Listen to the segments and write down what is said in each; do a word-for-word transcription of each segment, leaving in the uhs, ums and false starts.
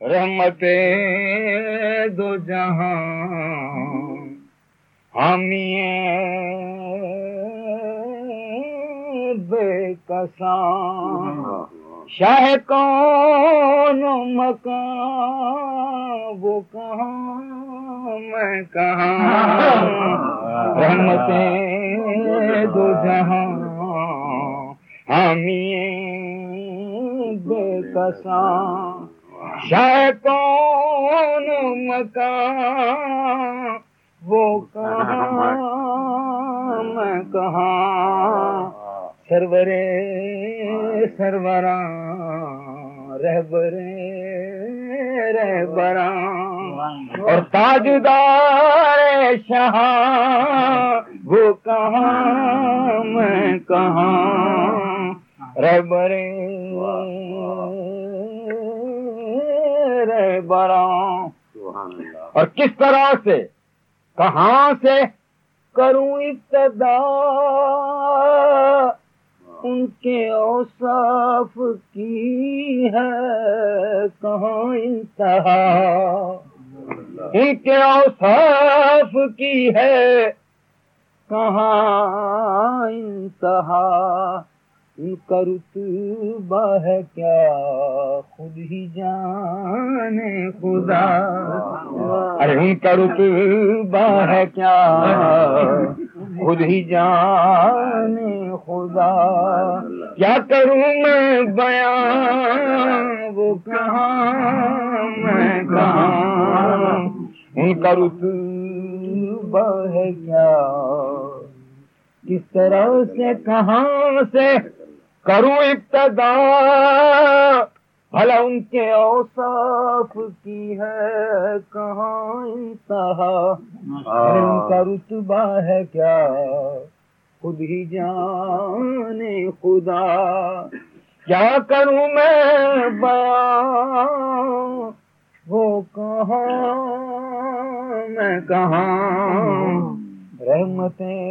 رحمتیں دو جہاں حامی بے کساں شاہ کون مکان وہ کہاں میں کہاں رحمتیں دو جہاں حامی بے کساں شاہ کون مکان وہ کہاں میں کہاں سرورے سروراں رہبرے رہبراں اور تاجدار شاہ وہ کہاں میں کہاں رہبرے رہبراں اور کس طرح سے کہاں سے کروں ابتدا ان کے اوصاف کی ہے کہاں انتہا ان کے اوصاف کی ہے کہاں انتہا ان کا رتبہ ہے کیا خود ہی جانے خدا ارے ان کا رتبہ ہے کیا خود ہی جانے خدا کیا کروں میں بیان وہ کہاں میں کہاں ان کا رتبہ ہے کیا کس طرح سے کہاں سے کروں ابتدا بھلا ان کے اوصاف کی ہے کہاں انتہا ان کا رتبہ ہے کیا خود ہی جانے خدا کیا کروں میں بیان وہ کہاں میں کہاں رحمتیں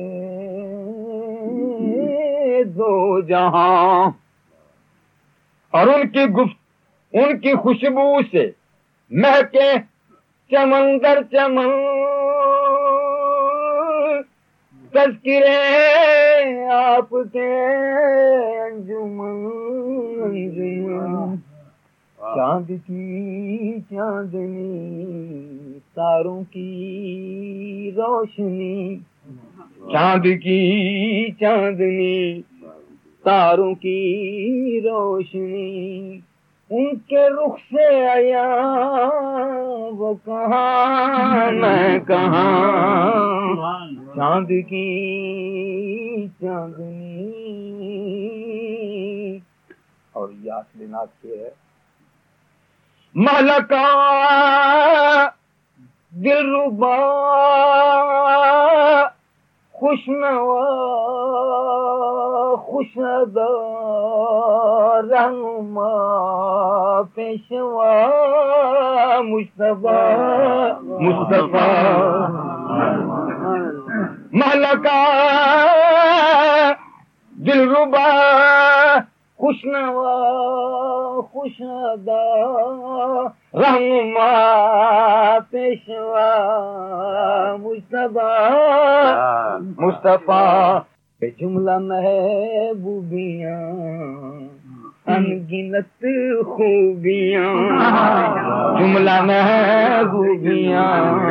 دو جہاں اور ان کی گفت ان کی خوشبو سے مہکے چمن در چمن تذکرے آپ کے انجمن انجمن چاند کی چاندنی تاروں کی روشنی چاند کی چاندنی تاروں کی روشنی ان کے رخ سے آیا وہ کہاں میں کہاں چاند کی چاندنی اور یہ اصل نعت یہ ہے ملکا دلربا خوشنوا خوشدا رہنما پیشوا مصطفیٰ مصطفیٰ ملکا دلربا خوشنوا خوشدا رہنما پیشوا مصطفیٰ مصطفیٰ بے جملہ محبوبیاں انگنت خوبیاں جملہ محبوبیاں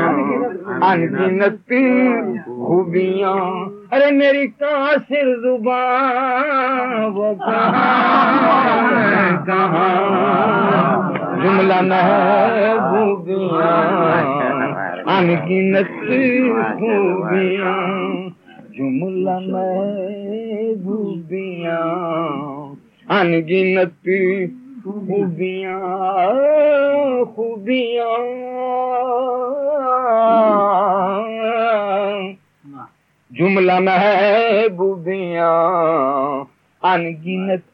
انگنت خوبیاں ارے میری قاصر زبان وہ کہاں کہاں جملہ محبوبیاں انگنت خوبیاں جملہ محبوبیاں انگنت خوبیاں خوبیاں جملہ محبوبیاں انگنت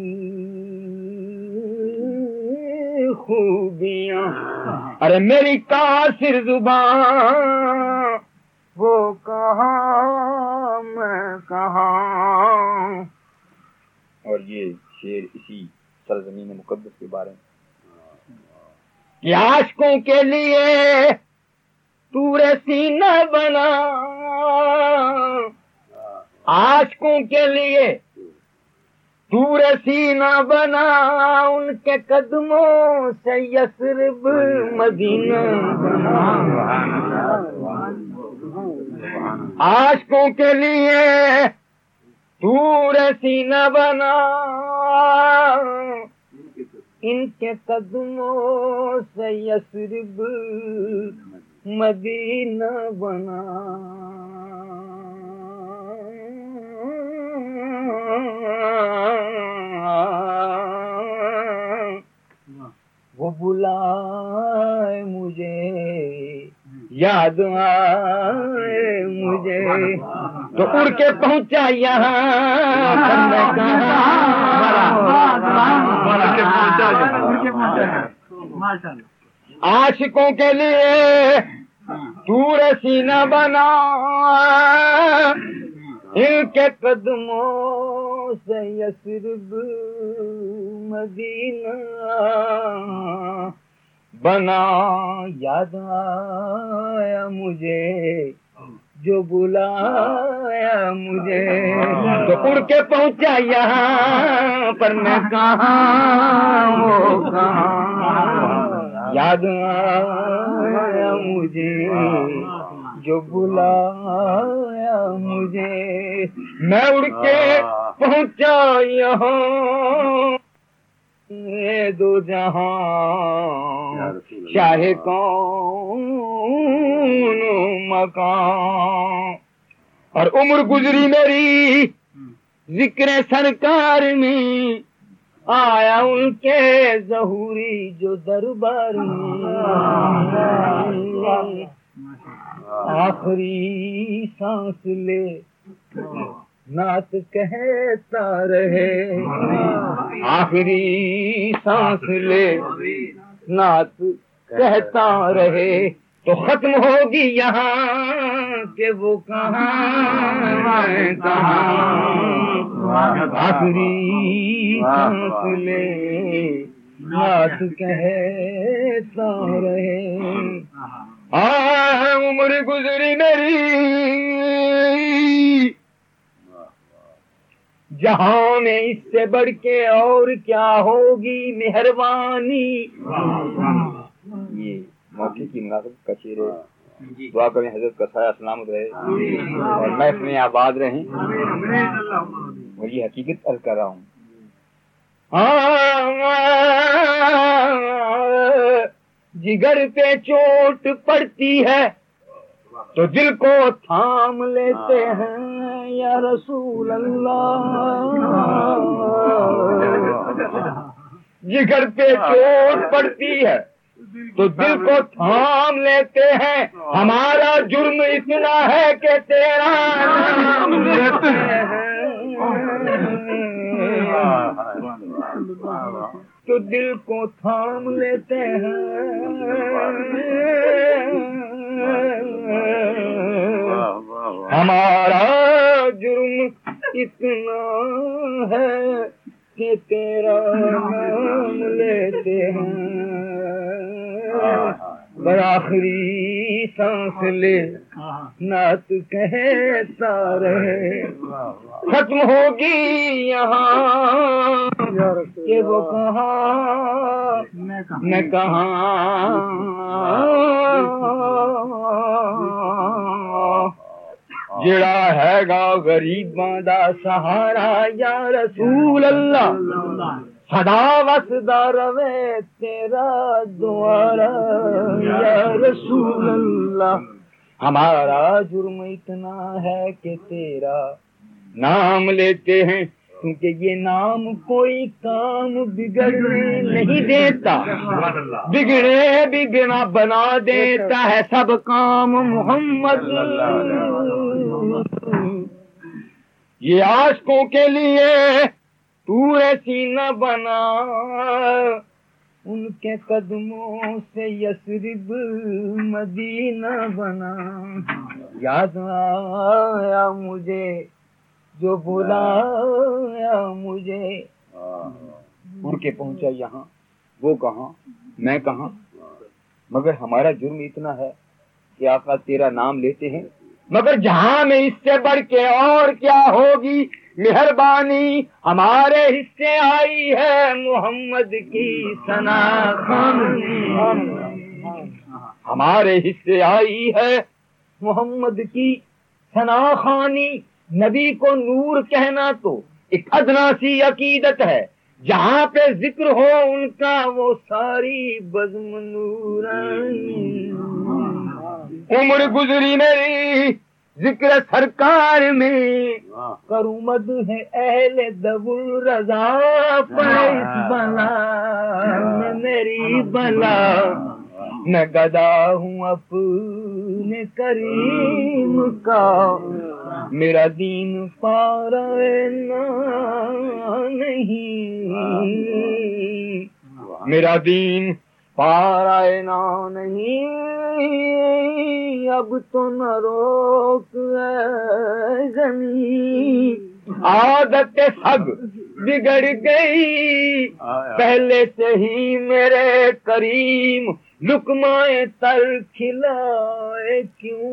خوبیاں ارے میری قاصر زبان وہ کہاں میں کہاں. اور یہ شعر اسی سرزمین مقدس کے بارے میں. کہ عاشقوں کے لیے طور سینہ بنا، عاشقوں کے لیے طور سینہ بنا، ان کے قدموں سے یثرب مدینہ بنا، عاشقوں کے لیے طور سینہ بنا، ان کے قدموں سے یثرب مدینہ بنا، وہ بلائے مجھے یاد آئے مجھے تو اڑ کے پہنچا یہاں پر میں کہاں، عاشقوں کے لیے طور سینہ بنا، ان کے قدموں سے یثرب مدینہ بنا، یاد آیا مجھے جو بلایا مجھے تو اڑ کے پہنچا یہاں پر میں کہاں وہ کہاں، یاد آیا مجھے جو بلایا مجھے، میں اڑ کے پہنچا یہاں یہ دو جہاں شاہ کون مکان، اور عمر گزری میری ذکر سرکار میں، آیا ان کے ظہوری جو دربار میں، آخری سانس لے نعت کہتا رہے، آخری سانس لے نعت کہتا رہے تو ختم ہوگی یہاں کہ وہ کہاں میں کہاں، آخری سانس لے نعت کہتا رہے، آ عمر گزری میری جہاں میں اس سے بڑھ کے اور کیا ہوگی مہربانی، یہ موقع کی مناسبت کا شعر ہے، دعا کریں حضرت کا سایہ سلامت رہے اور میں اس میں آباد رہیں، اور یہ حقیقت عرض کر رہا ہوں۔ جگر پہ چوٹ پڑتی ہے تو دل کو تھام لیتے ہیں یا رسول اللہ، جگر پہ چوٹ پڑتی ہے تو دل کو تھام لیتے ہیں، ہمارا جرم اتنا ہے کہ تیرا نام لیتے ہیں تو دل کو تھام لیتے ہیں، ہمارا جرم اتنا ہے کہ تیرا نام لیتے ہیں، برآخری سانس لے نعت کہتا رہے، ختم ہوگی یہاں کہ وہ کہاں میں کہاں، جڑا ہے گا غریباں دا سہارا یا رسول اللہ، سدا وسدا روے تیرا دوارا یا رسول اللہ، ہمارا جرم اتنا ہے کہ تیرا نام لیتے ہیں، کیونکہ یہ نام کوئی کام بگڑنے نہیں دیتا، بگڑے بگڑا بنا دیتا ہے سب کام محمد، یہ عاشقوں کے لیے طور سینہ بنا، ان کے قدموں سے یثرب مدینہ بنا، یاد آیا مجھے جو بلایا مجھے، اڑ کے پہنچا یہاں وہ کہاں میں کہاں، مگر ہمارا جرم اتنا ہے کہ آقا تیرا نام لیتے ہیں، مگر جہاں میں اس سے بڑھ کے اور کیا ہوگی مہربانی، ہمارے حصے آئی ہے محمد کی ثنا خوانی، ہمارے حصے آئی ہے محمد کی ثنا خوانی۔ نبی کو نور کہنا تو ایک ادنا سی عقیدت ہے، جہاں پہ ذکر ہو ان کا وہ ساری بزم نورانی۔ عمر گزری میری ذکر سرکار میں، کروں مد ہے اہل دبر رضا پر اس بلا میں میری بلا، میں گدا ہوں اپنے کریم کا، میرا دین پارنا نہیں، میرا دین پارنا نہیں، اب تو نہ روک اے زمین، عادت سب بگڑ گئی پہلے سے ہی میرے کریم، لقمائے تر کھلائے کیوں،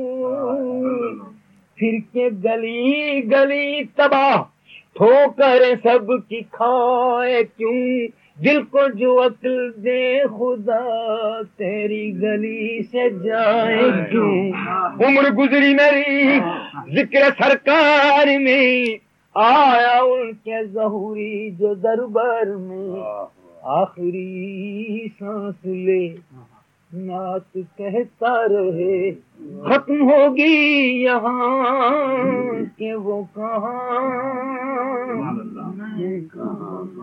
پھر کے گلی گلی تباہ ٹھوکر سب کی کھائے کیوں، دل کو جو عقل دے خدا تیری گلی سے جائے کیوں۔ عمر گزری میری ذکر سرکار میں، آیا ان کے ظہوری جو دربار میں، آخری سانس لے نعت کہتا رہے، ختم ہوگی یہاں کہ وہ کہاں